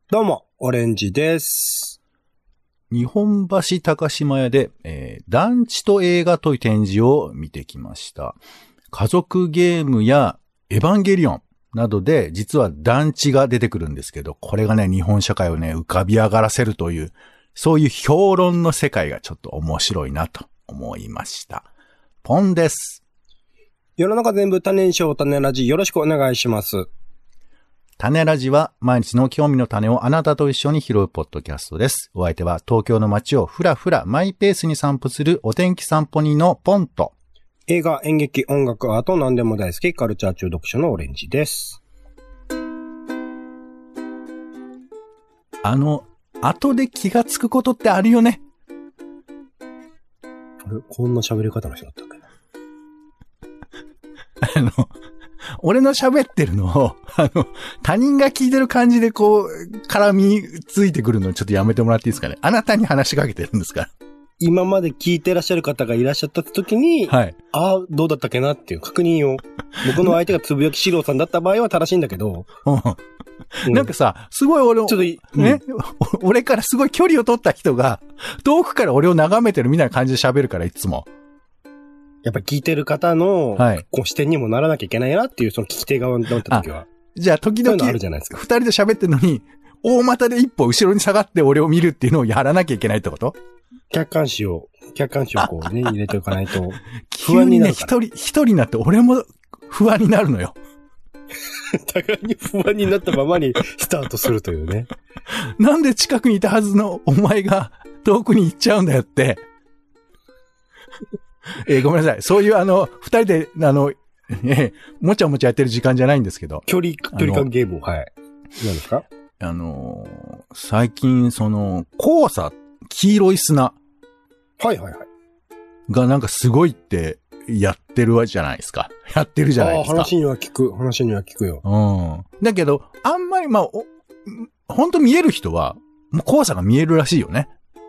どうも、オレンジです。 日本橋高島屋で、団地と映画という展示を見てきました。家族ゲームやエヴァンゲリオンなどで実は団地が出てくるんですけど、これがね、日本社会をね、浮かび上がらせるという、そういう評論の世界がちょっと面白いなと思いました。ポンです。 世の中全部種にしよう、種ラジ、よろしくお願いします。 種ラジは毎日の興味の種をあなたと一緒に拾うポッドキャストです。お相手は東京の街をふらふらマイペースに散歩するお天気散歩人のポンと、 映画、演劇、音楽、アート何でも大好きカルチャー中毒者のオレンジです。 後で気がつくことってあるよね。 こんな喋り方の人だったっけ？俺の喋ってるのを、他人が聞いてる感じでこう、絡みついてくるのちょっとやめてもらっていいですかね。あなたに話しかけてるんですから。 今まで聞いてらっしゃる方がいらっしゃった時に、はい。どうだったっけなっていう確認を。僕の相手がつぶやきしろうさんだった場合は正しいんだけど。 なんかさ、すごい俺を、ちょっとね、俺からすごい距離を取った人が、遠くから俺を眺めてるみたいな感じで喋るから、いつも。 やっぱ聞いてる方の、はい、こう視点にもならなきゃいけないなっていう、その聞き手側になった時は。 じゃあ時々、 あるじゃないですか。 二人で喋ってるのに、大股で一歩後ろに下がって俺を見るっていうのをやらなきゃいけないってこと？ 客観視をこうね、入れておかないと。 急にね、一人になって俺も不安になるのよ。 互いに不安になったままにスタートするというね。 なんで近くにいたはずのお前が遠くに行っちゃうんだよって。ごめんなさい。そういう二人で、もちゃもちゃやってる時間じゃないんですけど。 距離感ゲームを、はい。何ですか？ 最近、黄砂、黄色い砂。 はいはいはい。 がなんかすごいってやってるじゃないですか。やってるじゃないですか。 話には聞くよ。 うん。だけど、あんまり、ほんと見える人は、もう黄砂が見えるらしいよね。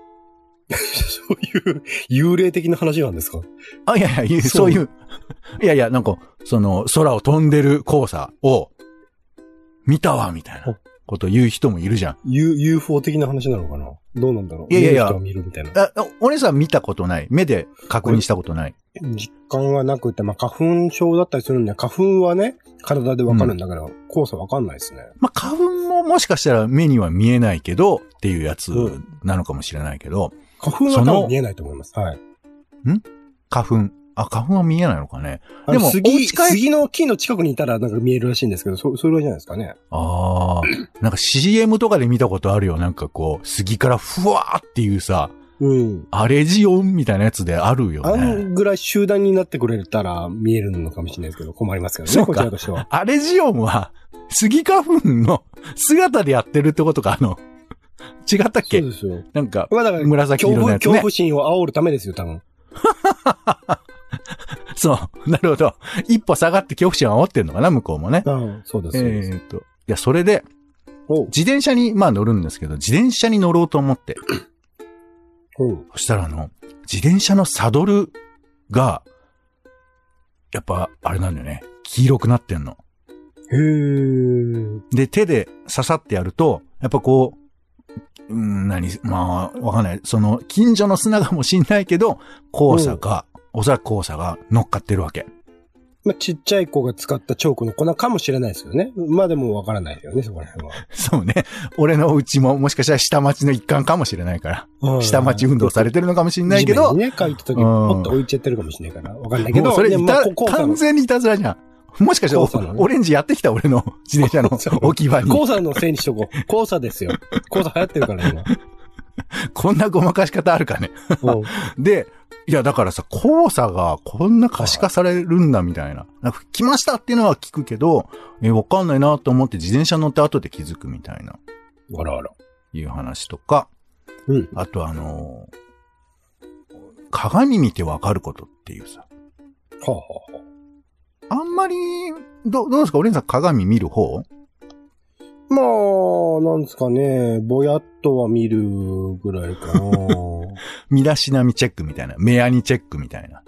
そういう幽霊的な話なんですか？ いや、そういう。いや、なんか、空を飛んでる黄砂を見たわ、みたいなことを言う人もいるじゃん。 UFO 的な話なのかな？どうなんだろう？ いや。 人を見るみたいな。 俺さ、見たことない。目で確認したことない。 実感がなくて、花粉症だったりするんで、花粉はね、体でわかるんだから、黄砂わかんないですね。 花粉ももしかしたら目には見えないけど、っていうやつなのかもしれないけど、 花粉は多分見えないと思います。はい。 花粉は見えないのかね。 でも、杉の木の近くにいたらなんか見えるらしいんですけど、それはじゃないですかね。 なんか CM とかで見たことあるよ。なんかこう、杉からふわーっていうさ、アレジオンみたいなやつであるよね。 あんぐらい集団になってくれたら見えるのかもしれないですけど、困りますけどね、こちらとしては。 アレジオンは、杉花粉の姿でやってるってことか、違ったっけ？ そうですよ。 なんか、紫色のやつね。 恐怖心を煽るためですよ、多分。 そう、なるほど。一歩下がって恐怖心を煽ってんのかな、向こうもね。 そうです。いや、それで、自転車に、乗るんですけど、自転車に乗ろうと思って。そしたら自転車のサドルが、やっぱ、あれなんだよね。黄色くなってんの。で、手で刺さってやると、やっぱこう、わかんない。近所の砂かもしんないけど、おそらく黄砂が乗っかってるわけ。 ちっちゃい子が使ったチョークの粉かもしれないですよね。でもわからないよね、そこら辺は。 そうね。俺のうちももしかしたら下町の一環かもしれないから。下町運動されてるのかもしれないけど。 地面にね、書いた時にポッと置いちゃってるかもしれないから。わかんないけど。 それ完全にいたずらじゃん。もしかしたらオレンジやってきた俺の自転車の置き場に。 黄砂のせいにしとこう。黄砂ですよ。黄砂流行ってるから今。 こんなごまかし方あるかね。で、いやだからさ、黄砂がこんな可視化されるんだみたいな。来ましたっていうのは聞くけど、わかんないなと思って自転車乗って後で気づくみたいな。 あら。 いう話とか。あと鏡見てわかることっていうさ。あんまり、どうですか？オレンさん鏡見る方？ なんですかね、ぼやっとは見るぐらいかな。 身だしなみチェックみたいな。目やにチェックみたいな。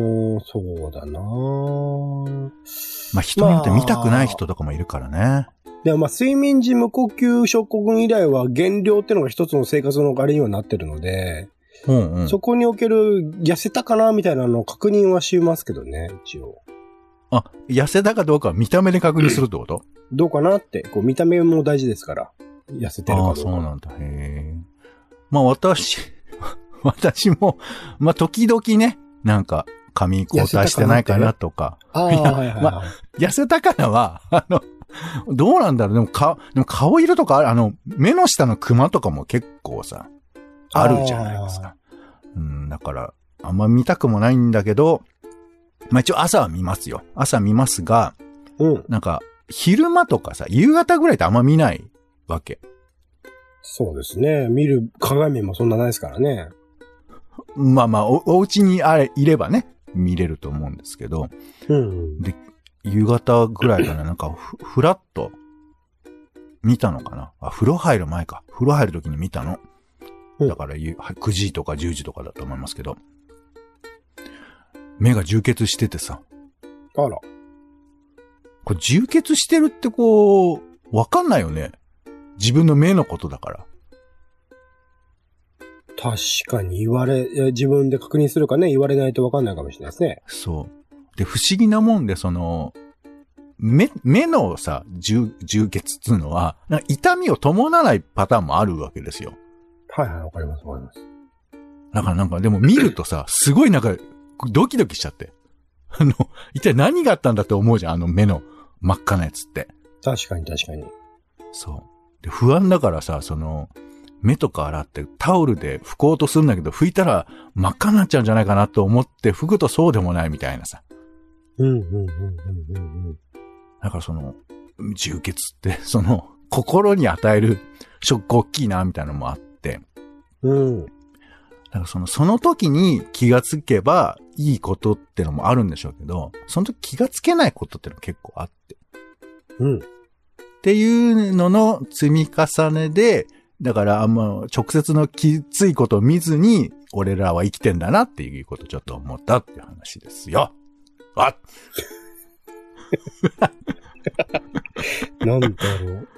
そうだな人によって見たくない人とかもいるからね。 でも睡眠時無呼吸症候群以来は減量っていうのが一つの生活のあれにはなってるので、そこにおける痩せたかなみたいなのを確認はしますけどね、一応。 あ、痩せたかどうかは見た目で確認するってこと？ どうかなって、見た目も大事ですから。痩せてるかどうか。 そうなんだ。へー。私も、時々ね、なんか、髪交代してないかなとか。痩せたからは、どうなんだろう。でも顔色とか、目の下のクマとかも結構さ、あるじゃないですか。だから、あんま見たくもないんだけど、一応朝は見ますよ。朝見ますが、なんか、昼間とかさ、夕方ぐらいってあんま見ないわけ。 そうですね。見る鏡もそんなないですからね。 お家にいればね、見れると思うんですけど、で、夕方ぐらいかな、なんかふらっと見たのかな。風呂入る前か。風呂入る時に見たの。だから9時とか10時とかだと思いますけど、目が充血しててさ。 あら。 これ充血してるってわかんないよね。自分の目のことだから。 確かに自分で確認するかね、言われないとわかんないかもしれないですね。 そう。で、不思議なもんで、目のさ、充血っていうのは、なんか痛みを伴わないパターンもあるわけですよ。 はいはい、わかります。 だからなんか、でも見るとさ、すごいなんか、ドキドキしちゃって。一体何があったんだって思うじゃん、目の真っ赤なやつって。 確かに。 そう。で、不安だからさ、目とか洗ってタオルで拭こうとするんだけど、拭いたら真っ赤になっちゃうんじゃないかなと思って拭くとそうでもないみたいなさ。だから充血って、心に与えるショック大きいな、みたいなのもあって。だからその時に気がつけばいいことってのもあるんでしょうけど、その時気がつけないことっての結構あって。っていうのの積み重ねで、だから直接のきついことを見ずに、俺らは生きてんだなっていうことをちょっと思ったっていう話ですよ。 なんだろう。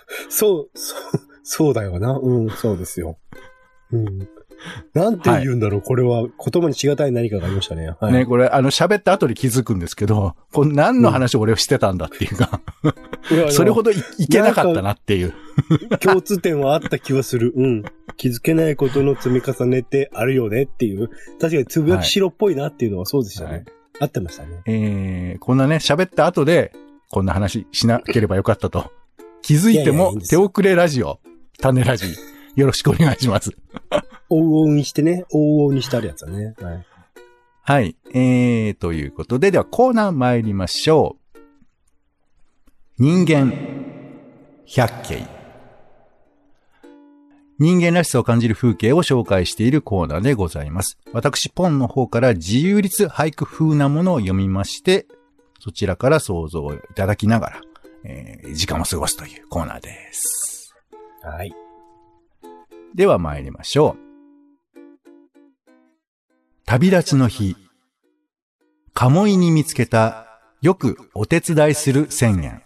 そうだよな。そうですよ。なんて言うんだろう、これは言葉にしがたい何かがありましたね。 ね、これ喋った後に気づくんですけど、何の話を俺をしてたんだっていうか、それほどいけなかったなっていう。 共通点はあった気はする。気づけないことの積み重ねってあるよねっていう。確かにつぶやき白っぽいなっていうのはそうでしたね。合ってましたね。 こんなね、喋った後で、こんな話しなければよかったと。気づいても手遅れラジオ、種ラジ、よろしくお願いします。 往々にしてね、往々にしてあるやつだね。 はい。ということで、ではコーナー参りましょう。人間百景。人間らしさを感じる風景を紹介しているコーナーでございます。私、ポンの方から自由律俳句風なものを読みまして、そちらから想像をいただきながら、時間を過ごすというコーナーです。 はい。 では参りましょう。旅立ちの日。鴨居に見つけたよくお手伝いする宣言。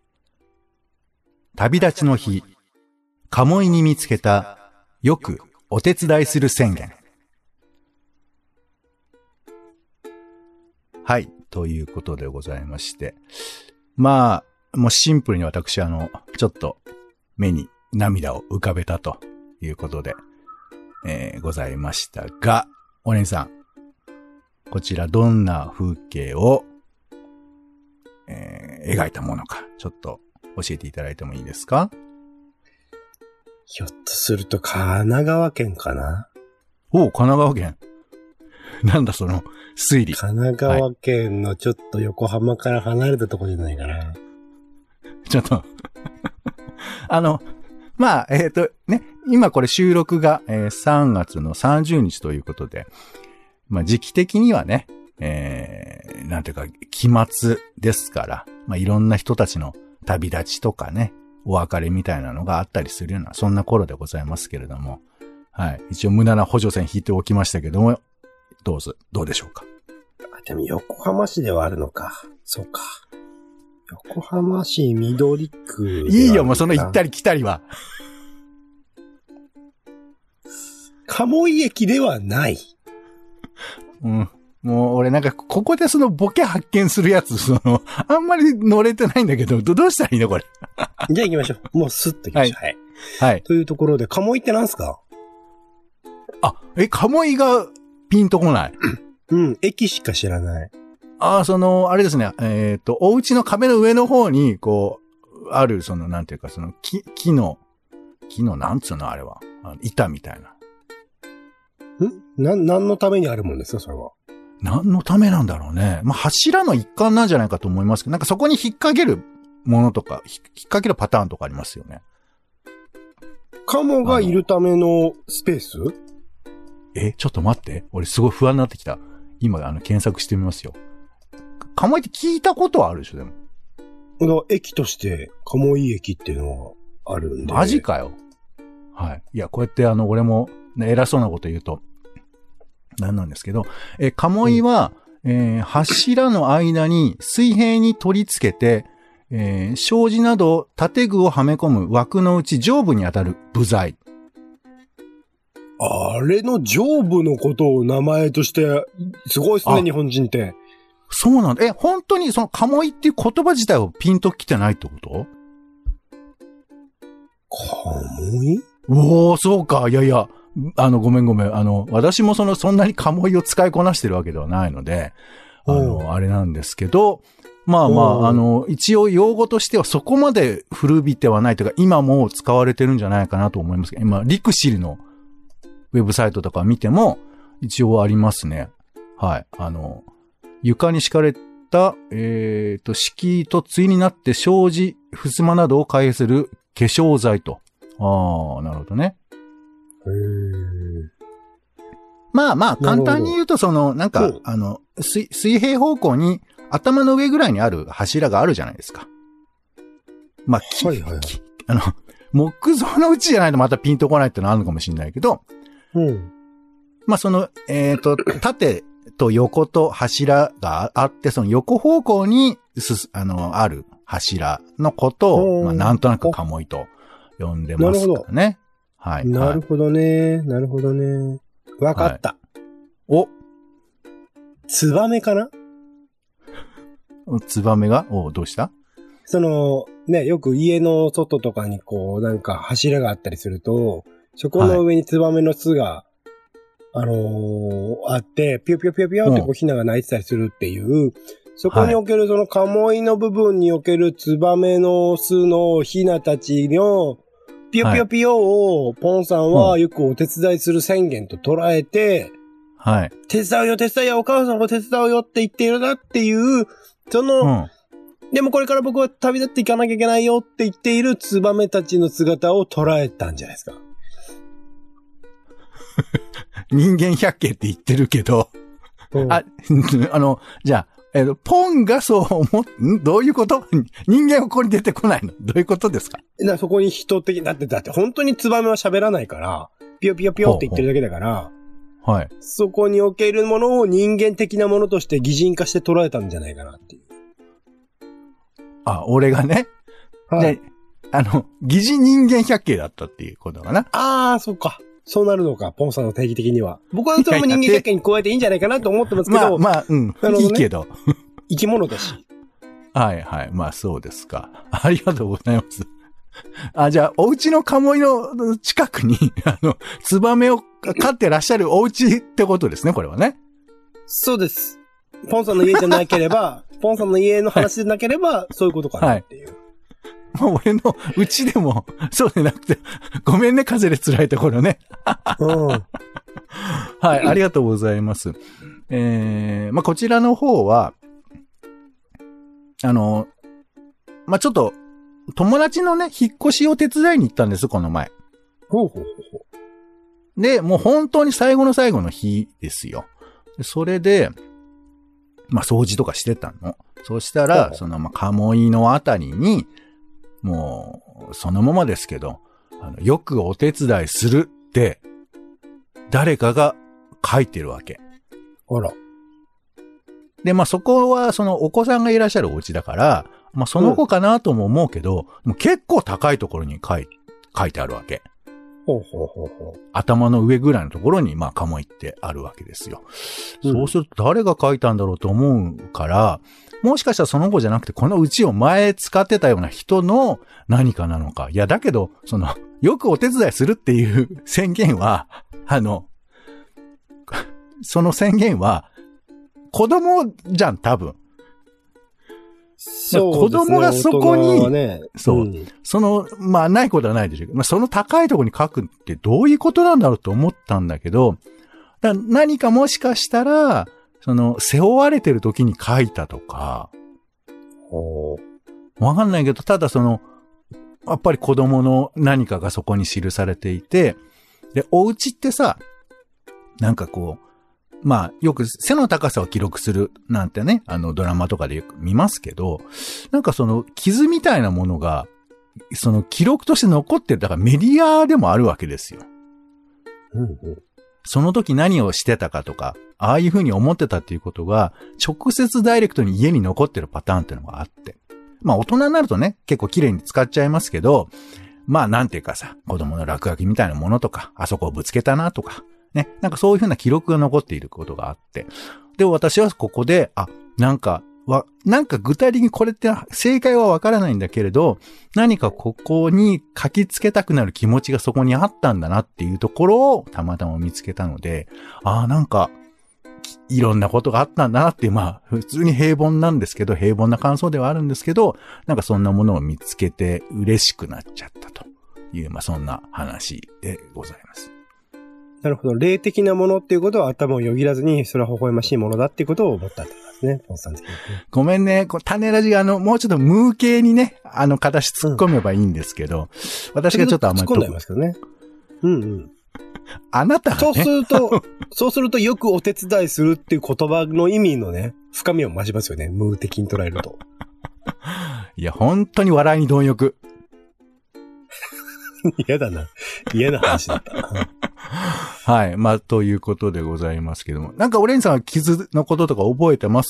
旅立ちの日。鴨居に見つけたよくお手伝いする宣言。はい。ということでございまして。もうシンプルに私ちょっと目に涙を浮かべたということで、ございましたが、お姉さん、こちらどんな風景を、描いたものか、ちょっと教えていただいてもいいですか？ ひょっとすると神奈川県かな？ 神奈川県。なんだその推理。 神奈川県のちょっと横浜から離れたところじゃないかな。 ちょっとね、今これ収録が、3月の30日ということで、時期的にはね、なんていうか、期末ですから、いろんな人たちの旅立ちとかね、お別れみたいなのがあったりするような、そんな頃でございますけれども、はい。一応無駄な補助線引いておきましたけども、どうでしょうか。 でも横浜市ではあるのか。そうか。 横浜市緑区。 いいよ、もうその行ったり来たりは。 鴨居駅ではない。 うん。もう俺なんかここでそのボケ発見するやつ、あんまり乗れてないんだけど、どうしたらいいのこれ。 じゃあ行きましょう。もうスッと行きましょう。はい。 はい。 というところで、鴨居って何すか？ 鴨居がピンとこない。 うん、駅しか知らない。 あれですね、お家の壁の上の方に、こう、ある、なんていうか、木の、なんつうのあれは。板みたいな。 何のためにあるもんですか、それは。 何のためなんだろうね。まあ、柱の一環なんじゃないかと思いますけど、なんかそこに引っ掛けるものとか、引っ掛けるパターンとかありますよね。 鴨がいるためのスペース？ ちょっと待って。俺すごい不安になってきた。今、検索してみますよ。鴨居って聞いたことはあるでしょ、でも。 駅として、鴨居駅っていうのはあるんで。 マジかよ。はい。いや、こうやって俺も、ね、偉そうなこと言うと、なんですけど、鴨居は、柱の間に水平に取り付けて、障子など建具をはめ込む枠のうち上部にあたる部材。 あれの上部のことを名前として、すごいですね、日本人って。 そうなんだ。本当にその鴨居っていう言葉自体をピンときてないってこと？ 鴨居？ おー、そうか。いやいや、ごめん。私もそんなに鴨居を使いこなしてるわけではないので、あれなんですけど、まあ、一応用語としてはそこまで古びてはないというか、今も使われてるんじゃないかなと思いますけど、今、リクシルのウェブサイトとか見ても、一応ありますね。はい。床に敷かれた、敷居と対になって障子、襖などを開閉する化粧材と。ああ、なるほどね。まあ、簡単に言うと、なんか、水平方向に頭の上ぐらいにある柱があるじゃないですか。まあ、木造のうちじゃないとまたピンとこないってのあるのかもしれないけど、まあ、縦と横と柱があって、その横方向にある柱のことを、まあ、なんとなく鴨居と呼んでますからね。はい。 なるほどね。なるほどね。わかった。はい、ツバメかな？ ツバメが？どうした？ よく家の外とかになんか柱があったりすると、そこの上にツバメの巣が、あって、ピヨピヨピヨピヨってヒナが鳴いてたりするっていう、そこにおける鴨居の部分におけるツバメの巣のヒナたちの、ピヨピヨピヨを、ポンさんはよくお手伝いする宣言と捉えて、 はい。 手伝うよ、お母さんも手伝うよって言っているなっていう、でもこれから僕は旅立っていかなきゃいけないよって言っているツバメたちの姿を捉えたんじゃないですか。 人間百景って言ってるけど、じゃあ、ポンがそうどういうこと？人間はここに出てこないの？どういうことですか？ そこに人的、だって本当にツバメは喋らないから、ピヨピヨピヨって言ってるだけだから、 はい。 そこにおけるものを人間的なものとして擬人化して捉えたんじゃないかなっていう。 俺がね。はい。擬人人間百景だったっていうことかな。 そうか。そうなるのか、ポンさんの定義的には。僕はそれも人間百景に加えていいんじゃないかなと思ってますけど。 まあ、ね、いいけど。 生き物だし。 はいはい。まあそうですか。ありがとうございます。じゃあ、お家の鴨居の近くに、ツバメを飼ってらっしゃるお家ってことですね、これはね。 そうです。ポンさんの家じゃなければ、ポンさんの家の話でなければ、そういうことかなっていう。 もう俺のうちでも、そうでなくて、ごめんね、風で辛いところね。はい、ありがとうございます。まあ、こちらの方は、まあ、ちょっと、友達のね、引っ越しを手伝いに行ったんです、この前。で、もう本当に最後の最後の日ですよ。それで、まあ、掃除とかしてたの。そしたら、まあ、鴨居のあたりに、もう、そのままですけど、よくお手伝いするって、誰かが書いてるわけ。 あら。 で、まあ、そこは、お子さんがいらっしゃるお家だから、 まあ、その子かなとも思うけど、もう結構高いところに書いてあるわけ。 ほうほうほうほう。 頭の上ぐらいのところに、まあ、カモイってあるわけですよ。そうすると誰が書いたんだろうと思うから、もしかしたらその子じゃなくて、このうちを前使ってたような人の何かなのか。いや、だけど、よくお手伝いするっていう宣言は、その宣言は、子供じゃん、多分。 そうですね、 子供がそこに、 ね、 そう、まあ、ないことはないでしょうけど、まあ、その高いところに書くってどういうことなんだろうと思ったんだけど、何かもしかしたら、背負われてる時に書いたとか、わかんないけど、ただやっぱり子供の何かがそこに記されていて、で、お家ってさ、なんかこう、まあ、よく背の高さを記録するなんてね、ドラマとかでよく見ますけど、なんか傷みたいなものが、記録として残ってる、だからメディアでもあるわけですよ。その時何をしてたかとか、ああいう風に思ってたっていうことが、直接ダイレクトに家に残ってるパターンっていうのがあって。まあ、大人になるとね、結構綺麗に使っちゃいますけど、まあ、なんていうかさ、子供の落書きみたいなものとか、あそこをぶつけたなとか、ね、なんかそういう風な記録が残っていることがあって。で、私はここで、なんか具体的にこれって正解はわからないんだけれど、何かここに書きつけたくなる気持ちがそこにあったんだなっていうところをたまたま見つけたので、なんか、いろんなことがあったんだなっていう、まあ、普通に平凡なんですけど、平凡な感想ではあるんですけど、なんかそんなものを見つけて嬉しくなっちゃったという、まあそんな話でございます。 なるほど。霊的なものっていうことは頭をよぎらずに、それは微笑ましいものだっていうことを思ったってことですね。ポンさん的に。 ごめんね。種ラジがもうちょっと無形にね、形突っ込めばいいんですけど、私がちょっとあんまり。 突っ込んでますけどね。うんうん。 あなたがね。 そうするとよくお手伝いするっていう言葉の意味のね、深みを増しますよね。無的に捉えると。 いや、本当に笑いに貪欲。 嫌だな。嫌な話だった。 はい。まあ、ということでございますけども。なんか、オレンさんは傷のこととか覚えてます？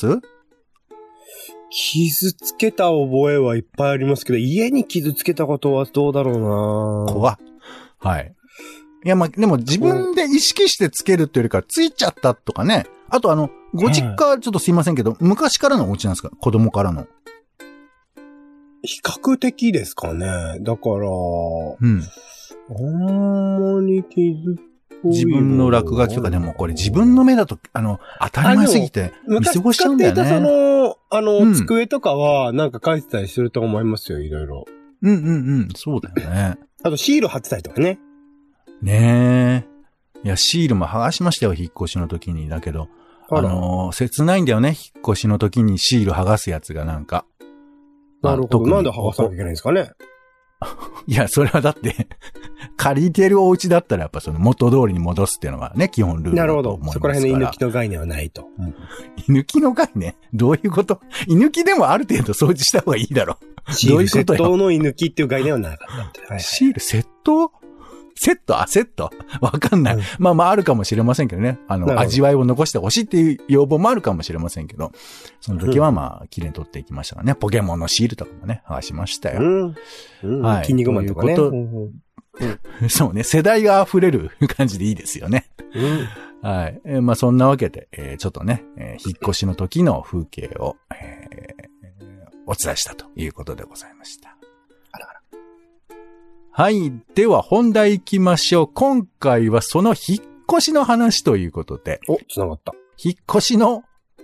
傷つけた覚えはいっぱいありますけど、家に傷つけたことはどうだろうな。 怖っ。はい。いや、まあ、でも自分で意識してつけるっていうよりか、ついちゃったとかね。あとご実家、ちょっとすいませんけど、昔からのお家なんですか？子供からの。 比較的ですかね。だから、 うん。 あんまり傷自分の落書きとかでもこれ自分の目だと、当たり前すぎて見過ごしちゃうんだよね。 昔使っていた机とかはなんか書いてたりすると思いますよ、いろいろ。 うんうんうん、そうだよね。 あとシール貼ってたりとかね。 ねえ。いや、シールも剥がしましたよ、引っ越しの時に。だけど、切ないんだよね、引っ越しの時にシール剥がすやつがなんか。 なるほど。なんで剥がさなきゃいけないんですかね。 いや、それはだって、借りてるお家だったらやっぱ元通りに戻すっていうのがね、基本ルールだと思いますから。なるほど。そこら辺の居抜きの概念はないと。 居抜きの概念？どういうこと？居抜きでもある程度掃除した方がいいだろ。 シール窃盗の居抜きっていう概念はなかったって。はいはい、 シール窃盗？セットわかんない。まああるかもしれませんけどね。味わいを残してほしいっていう要望もあるかもしれませんけど、その時はまあ、綺麗に取っていきましたがね。ポケモンのシールとかもね、剥がしましたよ。 はい。筋肉マンとかね。 そうね、世代が溢れる感じでいいですよね。はい。まあそんなわけで、ちょっとね、引っ越しの時の風景を、お伝えしたということでございました。はい。では本題行きましょう。今回はその引っ越しの話ということで。 繋がった。 引っ越しの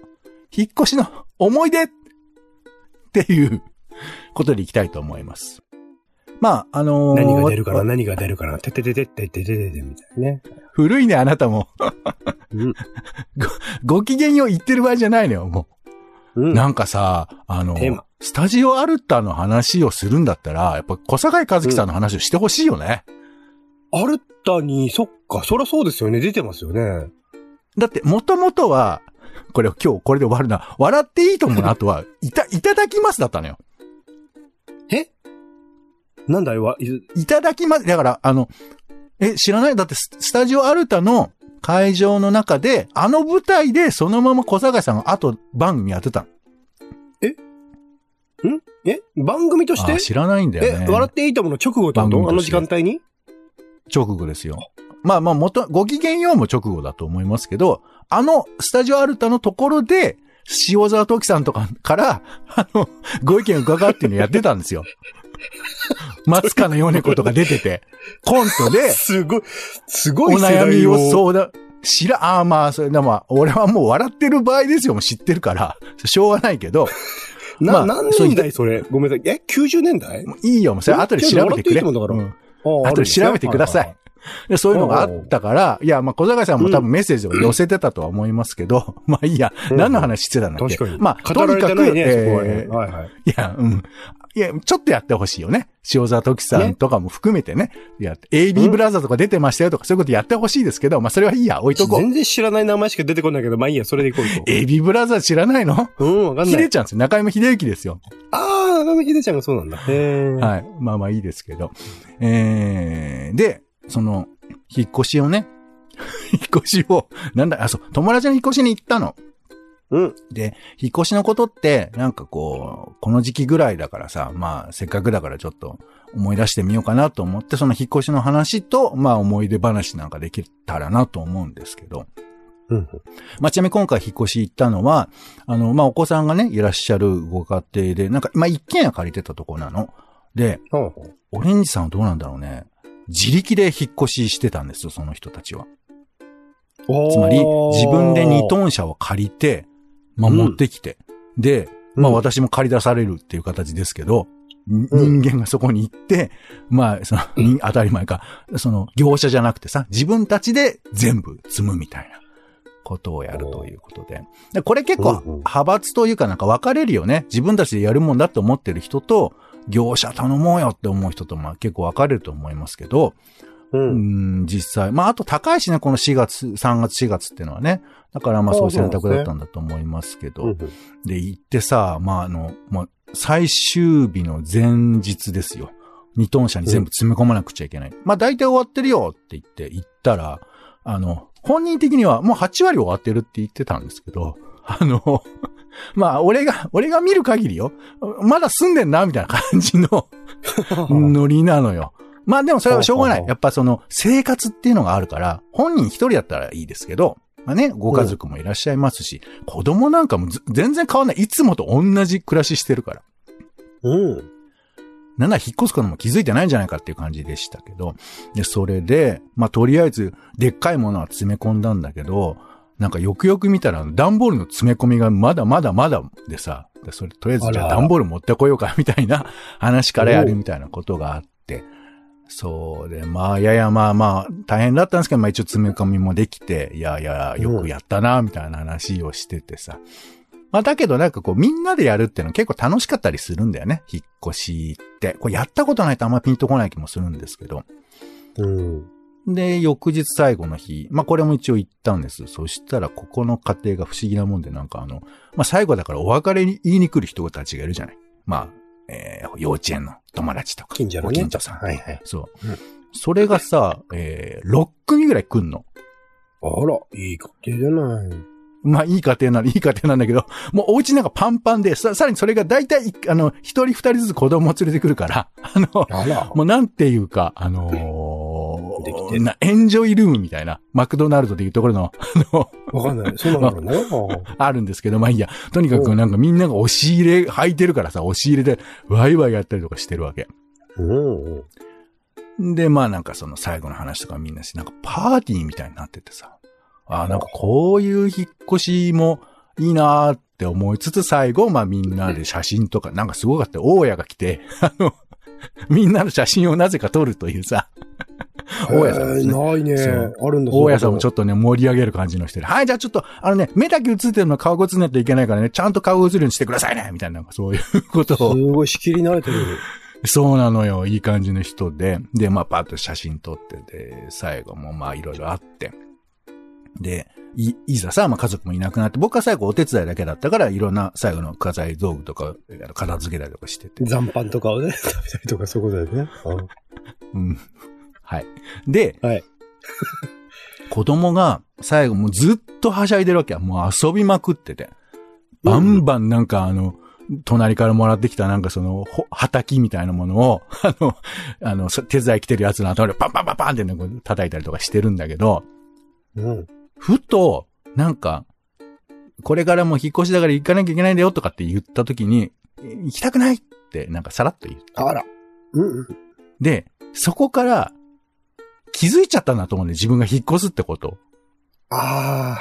思い出っていうことでいきたいと思います。まあ、 何が出るかな、てててててててててみたいなね。 古いね、あなたも。ご機嫌よう言ってる場合じゃないのよ、もう。なんかさ、スタジオアルタの話をするんだったら、やっぱ小坂井和樹さんの話をしてほしいよね。 アルタに、そっか、そりゃそうですよね。出てますよね。 だって、もともとは、これ今日これで終わるな。笑っていいと思うの後は、いただきますだったのよ。 なんだよ、 いただきます。だから、知らない？だってスタジオアルタの会場の中で、舞台でそのまま小坂井さんが後番組やってたの。 番組として？ 知らないんだよね。 笑っていいともの直後ってこと？あの時間帯に？ 直後ですよ。まあご機嫌ようも直後だと思いますけど、スタジオアルタのところで、塩沢時さんとかから、ご意見伺っていうのやってたんですよ。松川米子とか出てて、コントで、 すごいお悩みを相談、それで俺はもう笑ってる場合ですよ、もう知ってるから、しょうがないけど。 何年代それ？ごめんなさい。90年代？ いいよ、もうそれ後で調べてくれ。後で調べてください。でそういうのがあったから、いや、小坂井さんも多分メッセージを寄せてたとは思いますけど、まあいいや、何の話してたんだっけ？とにかく、いや、ちょっとやってほしいよね。塩沢時さんとかも含めてね。AB ブラザーとか出てましたよとかそういうことやってほしいですけど、それはいいや、置いとこう。 全然知らない名前しか出てこないけど、いいや、それでいこうと。 AB ブラザー知らないの？ わかんない。 秀ちゃんですよ。中山秀幸ですよ。 中山秀ちゃんがそうなんだ。 はい。いいですけど。で、引っ越しをね、友達の引っ越しに行ったの。で、引っ越しのことって、この時期ぐらいだからさ、せっかくだからちょっと思い出してみようかなと思って、その引っ越しの話と、思い出話なんかできたらなと思うんですけど。ちなみに今回引っ越し行ったのは、お子さんがね、いらっしゃるご家庭で、一軒家借りてたとこなの。で、オレンジさんはどうなんだろうね。自力で引っ越ししてたんですよ、その人たちは。つまり、自分で2トン車を借りて、持ってきて。で、私も借り出されるっていう形ですけど、人間がそこに行って、当たり前か、業者じゃなくてさ、自分たちで全部積むみたいなことをやるということで。これ結構、派閥というか分かれるよね。自分たちでやるもんだって思ってる人と、業者頼もうよって思う人と結構分かれると思いますけど、実際。あと高いしね、この3月、4月っていうのはね。だからそういう選択だったんだと思いますけど。で、行ってさ、最終日の前日ですよ。2トン車に全部詰め込まなくちゃいけない。大体終わってるよって言って行ったら、本人的にはもう8割終わってるって言ってたんですけど、俺が見る限りよ、まだ住んでんなみたいな感じのノリなのよ。でもそれはしょうがない。やっぱ生活っていうのがあるから、本人一人だったらいいですけど、ご家族もいらっしゃいますし、子供なんかも全然変わんない。いつもと同じ暮らししてるから。なんなら引っ越すことも気づいてないんじゃないかっていう感じでしたけど。で、それで、とりあえず、でっかいものは詰め込んだんだけど、よくよく見たら、段ボールの詰め込みがまだでさ、それとりあえずじゃあ段ボール持ってこようかみたいな話からやるみたいなことがあって、そうで、大変だったんですけど、一応詰め込みもできて、よくやったな、みたいな話をしててさ。だけどみんなでやるっていうの結構楽しかったりするんだよね、引っ越しって。やったことないとあんまピンとこない気もするんですけど。で、翌日最後の日、これも一応行ったんです。そしたら、ここの家庭が不思議なもんで、最後だからお別れに言いに来る人たちがいるじゃない。幼稚園の友達とか。 近所のね。近所さん。そう。それがさ、6組ぐらい来んの。 あら、いい家庭じゃない。 いい家庭なんだけど、もうお家パンパンで、さらにそれが大体、一人二人ずつ子供を連れてくるから、もうなんていうか、エンジョイルームみたいな、マクドナルドでいうところの、 わかんない。そうなのね。 あるんですけど、いいや。とにかくみんなが押し入れ履いてるからさ、押し入れでワイワイやったりとかしてるわけ。で、最後の話とかみんなし、パーティーみたいになっててさ、こういう引っ越しもいいなーって思いつつ、最後、みんなで写真とか、すごかった。大家が来て、みんなの写真をなぜか撮るというさ、大家さんですね。 ないね。あるんだ。 大家さんもちょっとね、盛り上げる感じの人で、はい、じゃあちょっと、目だけ映ってるのは顔が映んないといけないからね、ちゃんと顔が映るようにしてくださいねみたいな、そういうことを。 すごい仕切り慣れてる。 そうなのよ。いい感じの人で。で、パッと写真撮って、で、最後もいろいろあって。で、いざさ、家族もいなくなって、僕は最後お手伝いだけだったから、いろんな最後の家財道具とか、片付けたりとかしてて。 残飯とかをね、食べたりとか、そういうことだよね。 はい。で、 はい、 子供が最後もうずっとはしゃいでるわけや。もう遊びまくってて。バンバン隣からもらってきたなんかその、はたきみたいなものを、手伝い来てるやつの頭でパンパンパンパンってなんか叩いたりとかしてるんだけど、 うん。 ふと、なんか、これからもう引っ越しだから行かなきゃいけないんだよとかって言った時に、行きたくないってなんかさらっと言う。 あら。うんうん。 で、そこから気づいちゃったんだと思うんで、自分が引っ越すってこと。 ああ。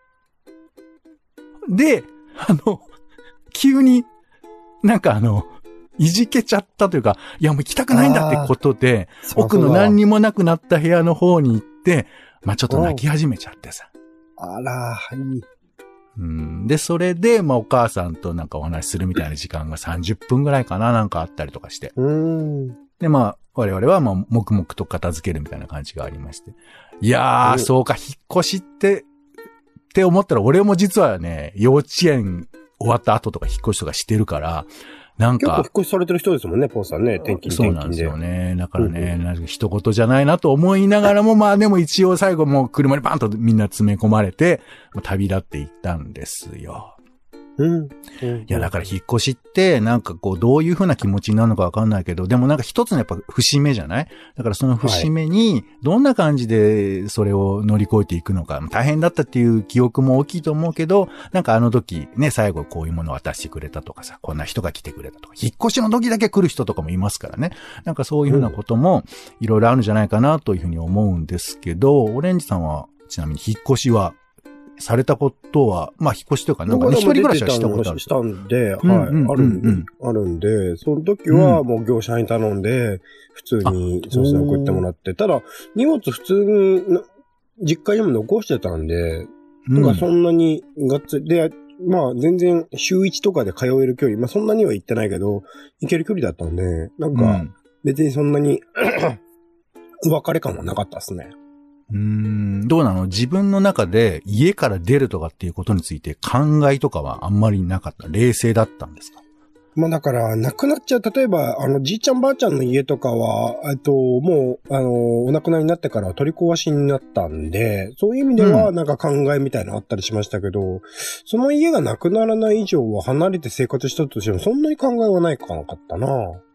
で、急に、なんかいじけちゃったというか、いやもう行きたくないんだってことで、奥の何にもなくなった部屋の方に行って、まあちょっと泣き始めちゃってさ。 あら、いい。 で、それで、まあお母さんとなんかお話しするみたいな時間が30分ぐらいかな、なんかあったりとかして。で、まあ、我々はまあ、黙々と片付けるみたいな感じがありまして。いやー、そうか、引っ越しって思ったら、俺も実はね、幼稚園終わった後とか引っ越しとかしてるから、なんか。 結構引っ越しされてる人ですもんね、ポンさんね。転勤で。 そうなんですよね。だからね、なんか一言じゃないなと思いながらも、まあでも一応最後もう車にバンとみんな詰め込まれて、旅立っていったんですよ。いや、だから引っ越しって、なんかこう、どういう風な気持ちになるのかわかんないけど、でもなんか一つのやっぱ節目じゃない？だからその節目に、どんな感じでそれを乗り越えていくのか、大変だったっていう記憶も大きいと思うけど、なんかあの時ね、最後こういうものを渡してくれたとかさ、こんな人が来てくれたとか、引っ越しの時だけ来る人とかもいますからね。なんかそういう風なことも、いろいろあるんじゃないかなというふうに思うんですけど、オレンジさんは、ちなみに引っ越しは、されたことは、まあ、引っ越しというか、なんかね、一人暮らしはしたことある。 したんで、はい、あるんで、その時はもう業者に頼んで、普通に、そうですね、送ってもらって、ただ、荷物普通に、実家にも残してたんで、なんかそんなにがっつり、で、まあ、全然週1とかで通える距離、まあ、そんなには行ってないけど、行ける距離だったんで、なんか、別にそんなに、別れ感はなかったですね。 どうなの？自分の中で家から出るとかっていうことについて考えとかはあんまりなかった？冷静だったんですか？ まあだから、亡くなっちゃう、例えば、じいちゃんばあちゃんの家とかは、もう、お亡くなりになってから取り壊しになったんで、そういう意味ではなんか考えみたいなのあったりしましたけど、その家がなくならない以上は離れて生活したとしても、そんなに考えはないかなかったな。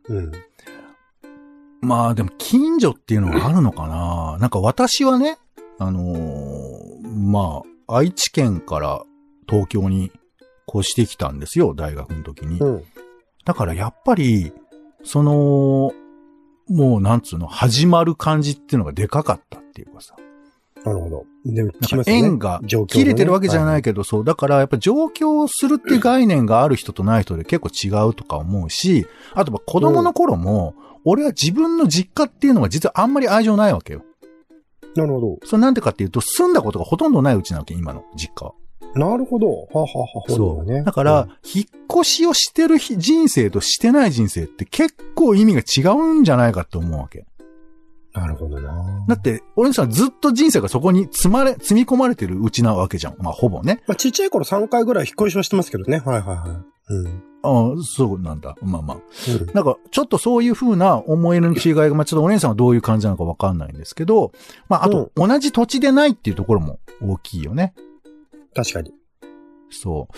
まあでも近所っていうのがあるのかな。なんか私はね、まあ、愛知県から東京に越してきたんですよ、大学の時に。だからやっぱり、もうなんつうの、始まる感じっていうのがでかかったっていうかさ。 なるほど。でも、 縁が切れてるわけじゃないけど、そう。だからやっぱ上京するっていう概念がある人とない人で結構違うとか思うし、あと子供の頃も、俺は自分の実家っていうのが実はあんまり愛情ないわけよ。 なるほど。 それなんでかっていうと、住んだことがほとんどないうちなわけ、今の実家は。 なるほど。 そう。だから、引っ越しをしてる人生としてない人生って結構意味が違うんじゃないかって思うわけ。 なるほどな。 だって、俺さ、ずっと人生がそこに積み込まれてるうちなわけじゃん。まあ、ほぼね。 まあ、ちっちゃい頃3回ぐらい引っ越しはしてますけどね。はい。 ああ、そうなんだ。まあ。なんか、ちょっとそういう風な思いの違いが、まあ、ちょっとお姉さんはどういう感じなのかわかんないんですけど、まあ、あと、同じ土地でないっていうところも大きいよね。 確かに。 そう。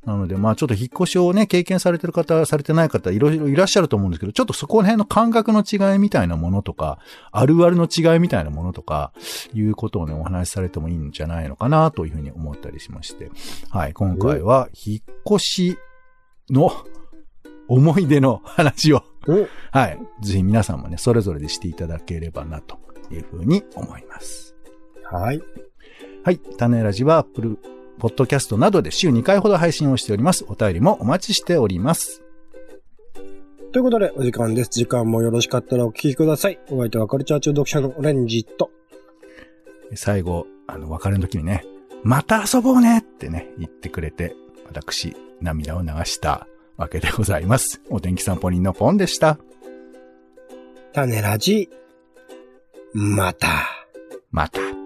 なので、まあちょっと引っ越しをね、経験されてる方、されてない方、いろいろいらっしゃると思うんですけど、ちょっとそこら辺の感覚の違いみたいなものとか、あるあるの違いみたいなものとか、いうことをね、お話しされてもいいんじゃないのかな、というふうに思ったりしまして。はい、今回は、引っ越しの思い出の話を、はい、ぜひ皆さんもね、それぞれでしていただければな、というふうに思います。 はい。 はい、種ラジはAppleポッドキャストなどで週2回ほど配信をしております。お便りもお待ちしております。 ということで、お時間です。時間もよろしかったらお聞きください。お相手はカルチャー中読者のオレンジと。 最後、別れの時にね、また遊ぼうねってね、言ってくれて、私、涙を流したわけでございます。お天気散歩人のポンでした。 種ラジ、また。 また。